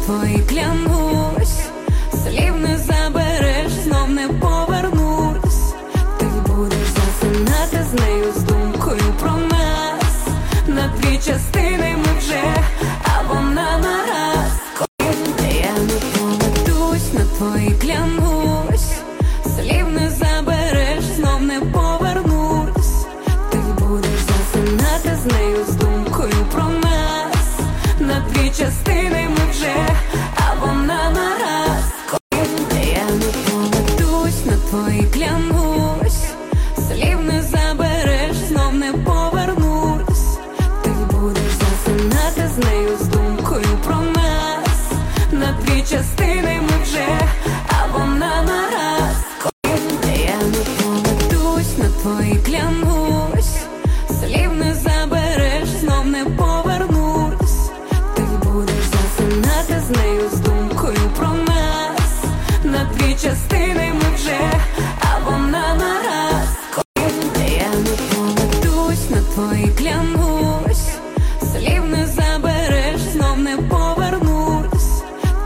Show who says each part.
Speaker 1: твої клянусь, слів не забереш, знов не повернусь. Ти будеш засинати з нею, з думкою про нас. На дві частини ми вже, а вона нараз. Я не поведусь, на твої клянусь, слів не забереш, знов не повернусь. Ти будеш засинати з нею, з думкою про нас. На дві частини ми вже, а вона нараз. Я не поведусь, на твої клянусь, слів не забереш, знов не повернусь. Ти будеш засинати з нею, з думкою про нас. На дві частини ми вже, а вона нараз. Я не поведусь, на твої клянусь, слів не забереш, знов не повернусь. Ти будеш засинати з нею, з думкою про нас. На дві частини